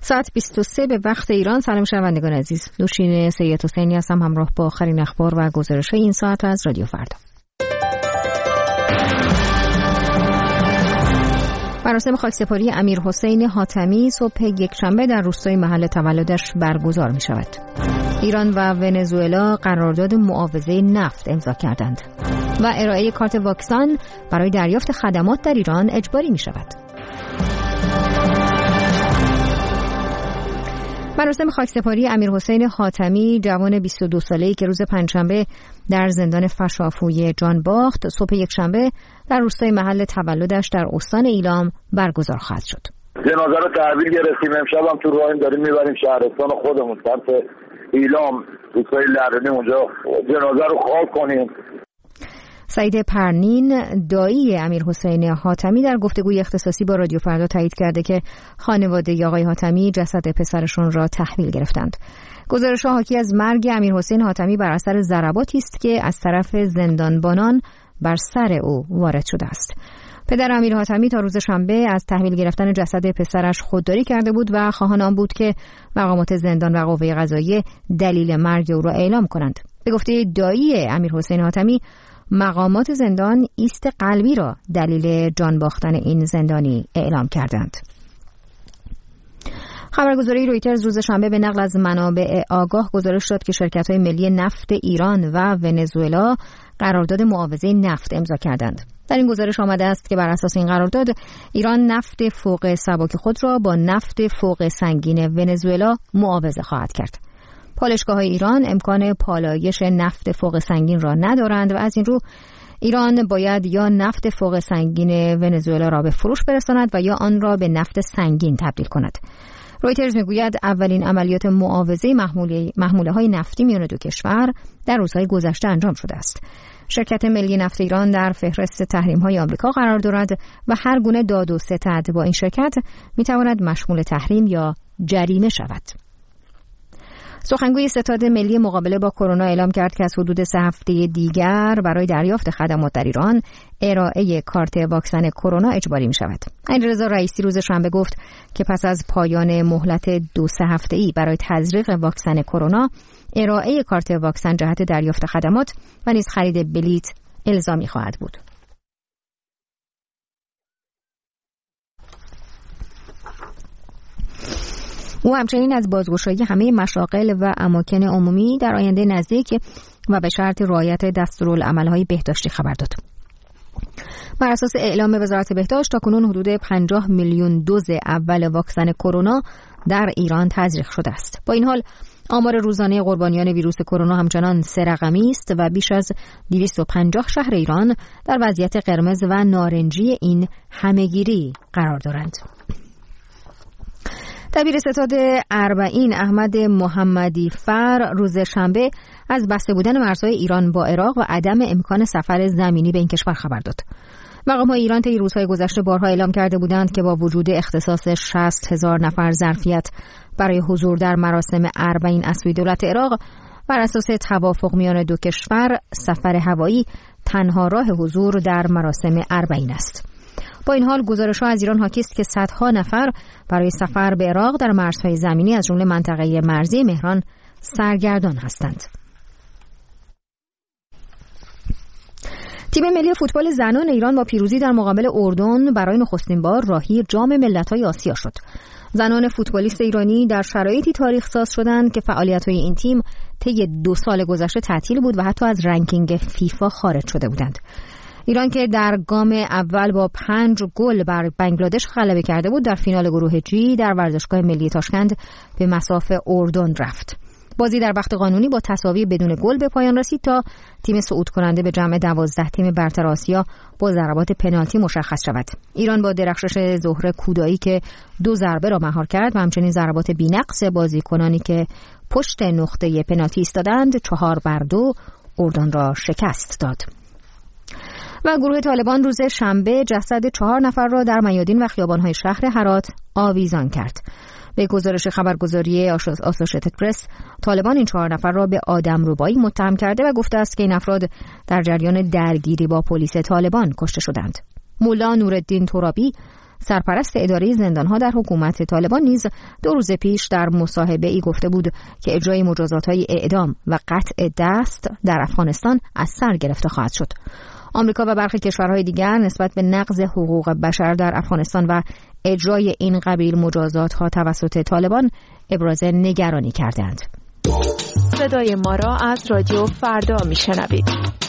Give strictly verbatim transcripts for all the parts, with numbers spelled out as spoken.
ساعت بیست و سه به وقت ایران. سلام شنوندگان عزیز، نوشین سید حسینی هستم همراه با آخرین اخبار و گزارش‌های این ساعت از رادیو فردا. مراسم خاکسپاری امیرحسین حاتمی صبح یکشنبه در روستای محل تولدش برگزار می شود. ایران و ونزوئلا قرارداد معاوضه نفت امضا کردند و ارائه کارت واکسن برای دریافت خدمات در ایران اجباری می شود. مراسم خاکسپاری امیرحسین حاتمی جوان بیست و دو ساله‌ای که روز پنجشنبه در زندان فشافوی جان باخت، صبح یکشنبه در روستای محل تولدش در استان ایلام برگزار خواهد شد. جنازه رو تحویل گرفتیم، امشب هم تو راهیم داریم میبریم شهرستان خودمون، طرف ایلام، روستای لرنی، اونجا جنازه رو خاک کنیم. سعید پرنین دایی امیرحسین حاتمی در گفتگوی اختصاصی با رادیو فردا تایید کرده که خانواده آقای حاتمی جسد پسرشون را تحویل گرفتند. گزارش‌ها حاکی از مرگ امیرحسین حاتمی بر اثر ضرباتی است که از طرف زندانبانان بر سر او وارد شده است. پدر امیر حاتمی تا روز شنبه از تحویل گرفتن جسد پسرش خودداری کرده بود و خواهان آن بود که مقامات زندان و قوه قضاییه دلیل مرگ او را اعلام کنند. به گفته دایی امیرحسین حاتمی، مقامات زندان ایست قلبی را دلیل جان باختن این زندانی اعلام کردند. خبرگزاری رویترز روز شنبه به نقل از منابع آگاه گزارش داد که شرکت‌های ملی نفت ایران و ونزوئلا قرارداد معاوضه نفت امضا کردند. در این گزارش آمده است که بر اساس این قرارداد ایران نفت فوق سبک خود را با نفت فوق سنگین ونزوئلا معاوضه خواهد کرد. پالایشگاه‌های ایران امکان پالایش نفت فوق سنگین را ندارند و از این رو ایران باید یا نفت فوق سنگین ونزوئلا را به فروش برساند و یا آن را به نفت سنگین تبدیل کند. رویترز میگوید اولین عملیات معاوضه محموله‌های نفتی میان دو کشور در روزهای گذشته انجام شده است. شرکت ملی نفت ایران در فهرست تحریم‌های آمریکا قرار دارد و هر گونه داد و ستد با این شرکت میتواند مشمول تحریم یا جریمه شود. سخنگوی ستاد ملی مقابله با کرونا اعلام کرد که از حدود سه هفته دیگر برای دریافت خدمات در ایران ارائه کارت واکسن کرونا اجباری می شود. علیرضا رئیسی روز شنبه گفت که پس از پایان مهلت دو سه هفته‌ای برای تزریق واکسن کرونا، ارائه کارت واکسن جهت دریافت خدمات و نیز خرید بلیت الزامی خواهد بود. او همچنین از بازگشایی همه مشاغل و اماکن عمومی در آینده نزدیک و به شرط رعایت دستورالعمل‌های بهداشتی خبر داد. بر اساس اعلام وزارت بهداشت تاکنون حدود پنجاه میلیون دوز اول واکسن کرونا در ایران تزریق شده است. با این حال آمار روزانه قربانیان ویروس کرونا همچنان سه رقمی است و بیش از دویست و پنجاه شهر ایران در وضعیت قرمز و نارنجی این همهگیری قرار دارند. دبیر ستاد اربعین احمد محمدی فر روز شنبه از بسته بودن مرزهای ایران با عراق و عدم امکان سفر زمینی به این کشور خبر داد. مقامات ایران طی روزهای گذشته بارها اعلام کرده بودند که با وجود اختصاص شصت هزار نفر ظرفیت برای حضور در مراسم اربعین از سوی دولت عراق، بر اساس توافق میان دو کشور سفر هوایی تنها راه حضور در مراسم اربعین است. با این حال گزارش‌ها از ایران حاکی است که صدها نفر برای سفر به عراق در مرزهای زمینی از جمله منطقه مرزی مهران سرگردان هستند. تیم ملی فوتبال زنان ایران با پیروزی در مقابل اردن برای نخستین بار راهی جام ملت‌های آسیا شد. زنان فوتبالیست ایرانی در شرایطی تاریخ ساز شدند که فعالیت‌های این تیم طی دو سال گذشته تعطیل بود و حتی از رنکینگ فیفا خارج شده بودند. ایران که در گام اول با پنج گل بر بنگلادش غلبه کرده بود، در فینال گروه جی در ورزشگاه ملی تاشکند به مصاف اردن رفت. بازی در وقت قانونی با تساوی بدون گل به پایان رسید تا تیم صعود کننده به جمع دوازده تیم برتر آسیا با ضربات پنالتی مشخص شود. ایران با درخشش زهره کودایی که دو ضربه را مهار کرد و همچنین ضربات بی‌نقص بازیکنانی که پشت نقطه پنالتی ایستادند چهار بر دو اردن را شکست داد. و گروه طالبان روز شنبه جسد چهار نفر را در میادین و خیابان‌های شهر هرات آویزان کرد. به گزارش خبرگزاری آسوشیتد پرس، طالبان این چهار نفر را به آدمربایی متهم کرده و گفته است که این افراد در جریان درگیری با پلیس طالبان کشته شدند. مولا نورالدین ترابی، سرپرست اداره زندانها در حکومت طالبان نیز دو روز پیش در مصاحبه‌ای گفته بود که اجرای مجازات‌های اعدام و قطع دست در افغانستان از سر گرفته خواهد شد. آمریکا و برخی کشورهای دیگر نسبت به نقض حقوق بشر در افغانستان و اجرای این قبیل مجازات‌ها توسط طالبان ابراز نگرانی کردند. صدای ما را از رادیو فردا میشنوید.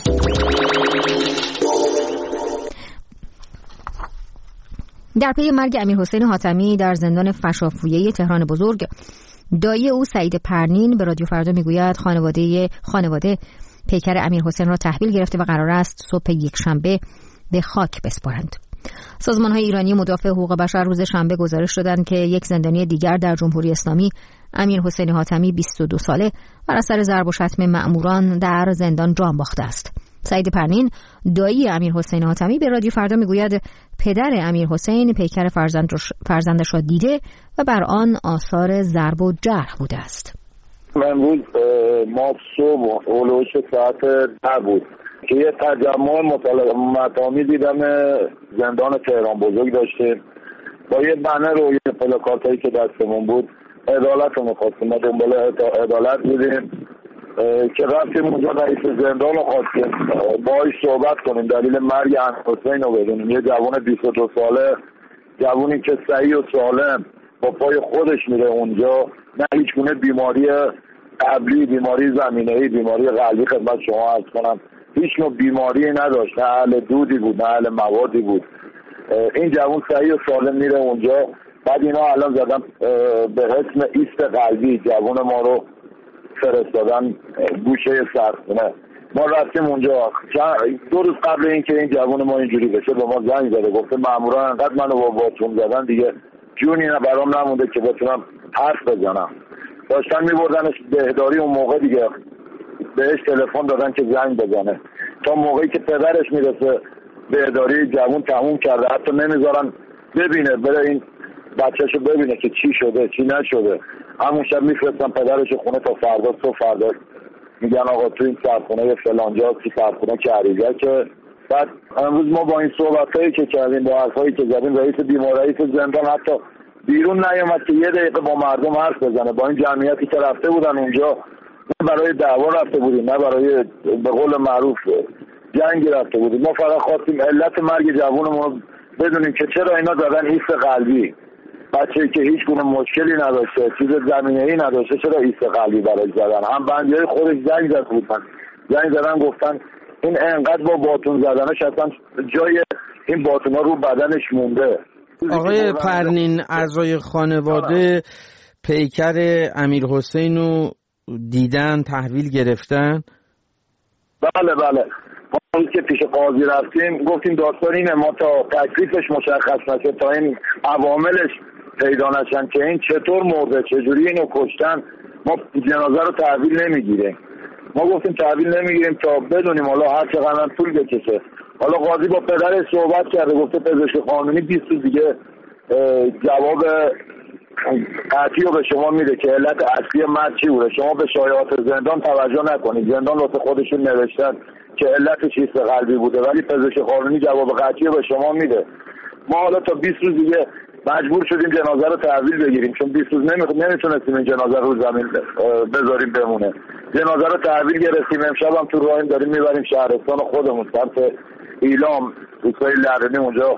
در پی مرگ امیرحسین حاتمی در زندان فشافویه تهران بزرگ، دایی او سعید پرنین به رادیو فردا میگوید خانواده خانواده پیکر امیرحسین را تحویل گرفته و قرار است صبح یکشنبه به خاک بسپارند. سازمان‌های ایرانی مدافع حقوق بشر روز شنبه گزارش دادند که یک زندانی دیگر در جمهوری اسلامی، امیرحسین حاتمی بیست و دو ساله، بر اثر ضرب و شتم مأموران در زندان جان باخته است. سعید پرنین دایی امیرحسین حاتمی به رادیو فردا میگوید پدر امیرحسین پیکر فرزندش را دیده و بر آن آثار ضرب و جرح بوده است. امروز ما صبح اولوش ساعت ده بود که یه تجمع مطالعاتی دیدم زندان تهران بزرگ داشتیم با یه بنر و یه پلاکارتایی که دستمون بود عدالت رو می‌خواستیم. ما دنبال عدالت بودیم که رفتیم اونجا رئیس زندان رو خواستیم باهاش صحبت کنیم دلیل مرگ امیرحسین رو بدونیم. یه جوان بیست و دو ساله، جوانی که صحیح و سالم با پای خودش میره اونجا، نه هیچ گونه بیماری قبلی، بیماری زمینه‌ای، بیماری قلبی خدمت شما عرض کنم، هیچ نوع بیماری نداشت، نه اهل دودی بود نه اهل موادی بود. این جوان صحیح و سالم میره اونجا. بعد اینا الان زدن به اسم ایست قلبی جوان ما رو فرستادن گوشه سرخونه. ما رفتیم اونجا دو روز قبل اینکه این جوان ما اینجوری بشه به ما زنگ زده، گفته مامورا انقدر منو با باتون زدن دیگه جونی برام نمونده که بتونم حرف بزنم. داشتن میبردنش بهداری، اون موقع دیگه بهش تلفن دادن که زنگ بزنه. تا موقعی که پدرش میرسه بهداری جوان تموم کرده، حتی نمیذارن ببینه، بره این بچه‌شو ببینه که چی شده چی نشده. همون شب میفرستن پدرش خونه تا فردا صبح. فردا میگن آقا تو این سرخونه فلانجا، تو سرخونه کریزه. که بعد امروز ما با این صحبتایی که کردیم، با حرفایی که زدیم، رئیس بیمار رئیس زندان حتی بیرون نیامد که یه دقیقه با مردم حرف بزنه. با این جمعیتی که رفته بودن اونجا، نه برای دعوا رفته بودیم نه برای به قول معروف جنگی رفته بودیم. ما فقط خواستیم علت مرگ جوونمون بدونیم که چرا اینا زدن ایست قلبی. بچه‌ای که هیچ گونه مشکلی نداشته، چیز زمینه‌ای نداشته، چرا ایست قلبی براش زدن؟ هم بندیای خودش زنگ زد بودن زنگ زدن گفتن این انقدر با باتون زدنش اصلا جای این باتونا رو بدنش مونده. آقای پرنین، اعضای خانواده پیکر امیرحسین رو دیدن، تحویل گرفتن؟ بله بله. ما که پیش قاضی رفتیم گفتیم داستان اینه، ما تا تکلیفش مشخص نشه، تا این عواملش پیدا نشن که این چطور مرده، چجوری اینو کشتن، ما جنازه رو تحویل نمیگیریم. ما گفتیم تحویل نمیگیریم تا بدونیم حالا هر چقدر طول بکشه. حالا قاضی با پدرش صحبت کرده، گفته پزشک قانونی بیست روز دیگه جواب قطعی رو به شما میده که علت اصلی مرگ چی بوده. شما به شایعات زندان توجه نکنید، زندان واسه خودشون نوشتن که علتش ایست قلبی بوده، ولی پزشک قانونی جواب قطعی رو به شما میده. ما حالا تا بیست روز دیگه مجبور شدیم جنازه رو تحویل بگیریم، چون بیست روز نمیتونستیم این جنازه رو زمین بذاریم بمونه. جنازه رو تحویل گرفتیم. امشب هم تو راهیم داریم میبریم شهرستان خودمون، سمت ایلام، روستای لرنی، اونجا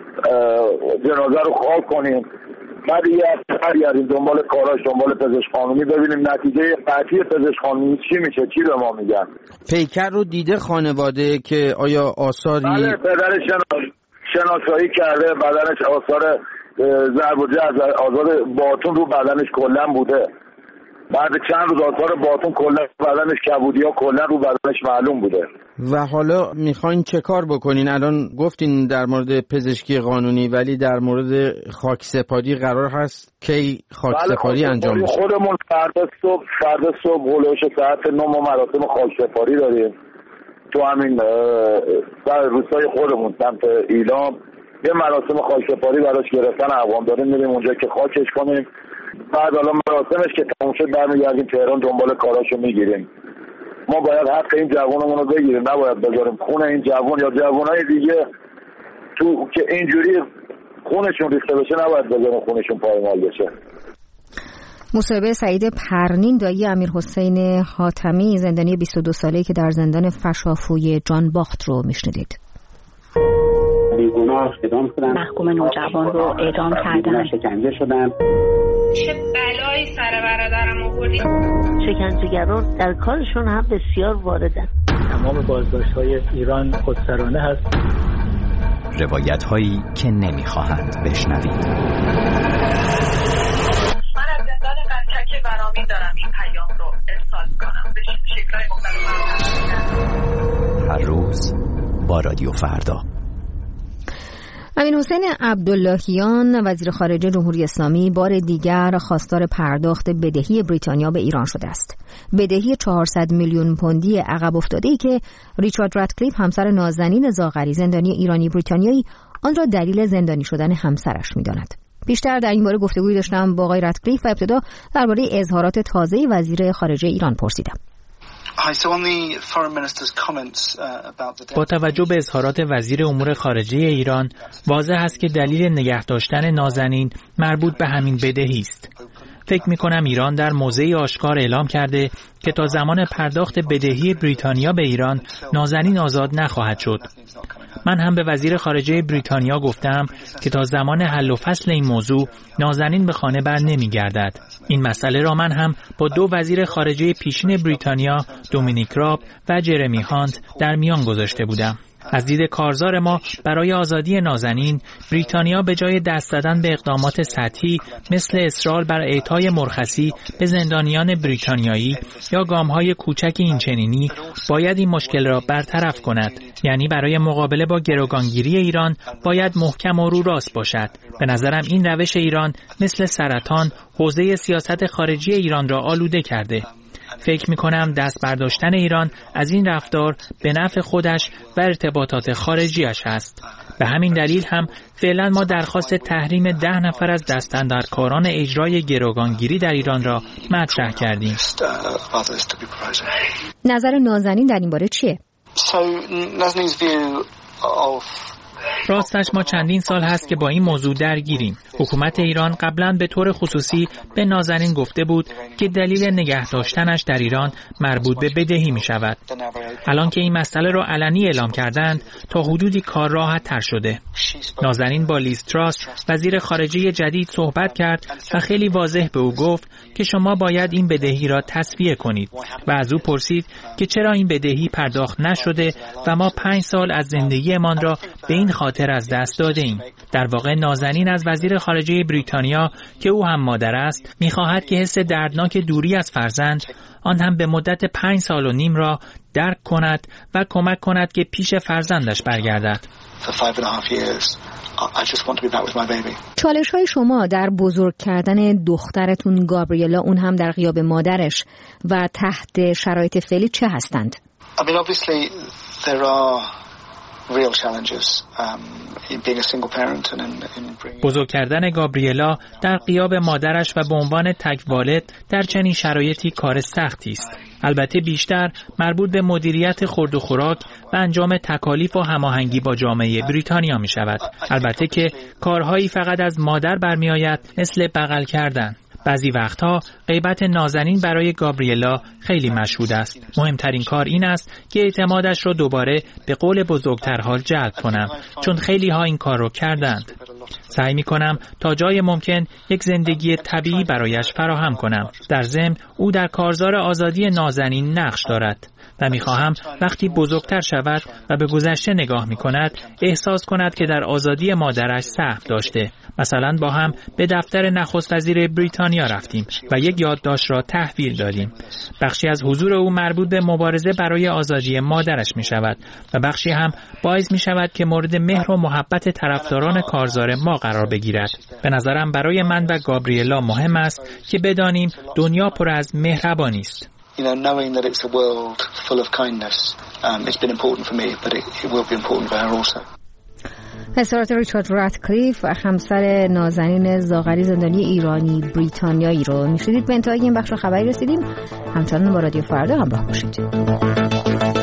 جنازه رو خاک کنیم. بعد یه هفته برگردیم دنبال کاراش، دنبال پزشک قانونی، ببینیم نتیجه قطعی پزشک قانونی چی میشه، چی به ما میگن. پیکر رو دیده خانواده که آیا آثاری؟ بله، پدرش شناسایی کرده، بدنش آثار ضرب و جرح آزاد باتون رو بدنش کلا بوده. بعد چند روز آثار باتون کلا بدنش، کبودی‌ها کلا رو بدنش معلوم بوده. و حالا میخواین چه کار بکنین؟ الان گفتین در مورد پزشکی قانونی، ولی در مورد خاکسپاری قرار هست کی خاکسپاری انجام بشه؟ خودمون فردا صبح فردا صبح هولوش ساعت نه ما مراسم خاکسپاری داریم تو همین روستای خودمون سمت ایلام. یه مراسم خاکسپاری براش گرفتن اقوام داریم، میریم اونجا که خاکش کنیم. بعد حالا مراسمش که تموم شد برمیگردیم تهران دنبال کاراشو میگیریم. ما باید حق این جوانمون رو بگیریم، نباید بذاریم خون این جوان یا جوانای دیگه تو که اینجوری خونشون ریخته بشه نباید بذارن خونشون پایمال بشه. مصاحبه سعید پرنین دایی امیرحسین حاتمی زندانی بیست و دو ساله‌ای که در زندان فشافوی جان باخت رو میشنیدید. بیگناه اعدام شدن، محکوم نوجوان رو اعدام کردن، شکنجه شدن. چه بلایی سر برادرم آوردی؟ شکنجهگران در کارشون هم بسیار واردن. تمام بازداشت‌های ایران خودسرانه هست. روایت‌هایی که نمی‌خواهند بشنوید. من از زندان قنچک برامین دارم این پیام رو ارسال کنم به شکل‌های مختلف. هر روز با رادیو فردا. امیرحسین عبداللهیان وزیر خارجه جمهوری اسلامی بار دیگر خواستار پرداخت بدهی بریتانیا به ایران شده است. بدهی چهارصد میلیون پوندی عقب افتاده‌ای که ریچارد راتکلیف همسر نازنین زاغری زندانی ایرانی بریتانیایی آن را دلیل زندانی شدن همسرش می‌داند. بیشتر در این باره گفتگویی داشتم با آقای راتکلیف و ابتدا درباره اظهارات تازه وزیر خارجه ایران پرسیدم. با توجه به اظهارات وزیر امور خارجه ایران واضح است که دلیل نگه داشتن نازنین مربوط به همین بدهی است. فکر می کنم ایران در موضعی آشکار اعلام کرده که تا زمان پرداخت بدهی بریتانیا به ایران نازنین آزاد نخواهد شد. من هم به وزیر خارجه بریتانیا گفتم که تا زمان حل و فصل این موضوع نازنین به خانه بر نمی گردد. این مسئله را من هم با دو وزیر خارجه پیشین بریتانیا دومینیک راب و جرمی هانت در میان گذاشته بودم. از دید کارزار ما برای آزادی نازنین، بریتانیا به جای دست زدن به اقدامات سطحی مثل اصرار بر اعطای مرخصی به زندانیان بریتانیایی یا گام‌های کوچک اینچنینی باید این مشکل را برطرف کند. یعنی برای مقابله با گروگانگیری ایران باید محکم و رو راست باشد. به نظرم این روش ایران مثل سرطان حوزه سیاست خارجی ایران را آلوده کرده. فکر می‌کنم دست برداشتن ایران از این رفتار به نفع خودش و ارتباطات خارجیش است. به همین دلیل هم فعلا ما درخواست تحریم ده نفر از دستاندرکاران اجرای گروگانگیری در ایران را مطرح کردیم. نظر نازنین در این باره چیه؟ راستش ما چندین سال هست که با این موضوع درگیریم. حکومت ایران قبلا به طور خصوصی به نازنین گفته بود که دلیل نگه داشتنش در ایران مربوط به بدهی می شود. الان که این مسئله را علنی اعلام کردند تا حدودی کار راحت تر شده. نازنین با لیز تراس وزیر خارجه جدید صحبت کرد و خیلی واضح به او گفت که شما باید این بدهی را تسویه کنید و از او پرسید که چرا این بدهی پرداخت نشده و ما پنج سال از زندگیمان را به این خاطر از دست داده ایم. در واقع نازنین از وزیر خارجه بریتانیا که او هم مادر است می‌خواهد که حس دردناک دوری از فرزند آن هم به مدت پنج سال و نیم را درک کند و کمک کند که پیش فرزندش برگردد. چالش های شما در بزرگ کردن دخترتون گابریلا اون هم در غیاب مادرش و تحت شرایط فعلی چه هستند؟ I mean, obviously there are real challenges um, in being a single parent and in, in bringing... بزرگ کردن گابریلا در غیاب مادرش و به عنوان تک والد در چنین شرایطی کار سختی است. البته بیشتر مربوط به مدیریت خورد و خوراک و انجام تکالیف و هماهنگی با جامعه بریتانیا می شود. البته که کارهایی فقط از مادر برمی آید مثل بغل کردن. بعضی وقتها غیبت نازنین برای گابریلا خیلی مشهود است. مهمترین کار این است که اعتمادش را دوباره به قول بزرگترها جلب کنم، چون خیلی ها این کار رو کردند. سعی می کنم تا جای ممکن یک زندگی طبیعی برایش فراهم کنم. در ضمن او در کارزار آزادی نازنین نقش دارد و می خواهم وقتی بزرگتر شود و به گذشته نگاه می کند احساس کند که در آزادی مادرش سهم داشته. مثلا با هم به دفتر نخست وزیر بریتانیا رفتیم و یک یادداشت را تحویل دادیم. بخشی از حضور او مربوط به مبارزه برای آزادی مادرش می شود و بخشی هم باعث می شود که مورد مهر و محبت طرفداران کارزار ما قرار بگیرد. به نظرم برای من و گابریلا مهم است که بدانیم دنیا پر از مهربانی است. You know, knowing that it's a world full of kindness, um, it's been important for me, but it, it will be important for her also. اظهارات ریچارد راتکلیف و همسر نازنین زاغری زندانی ایرانی بریتانیایی رو میشنیدید. به انتهای این بخش خبری رسیدیم. همچنان با رادیو فردا همراه باشید.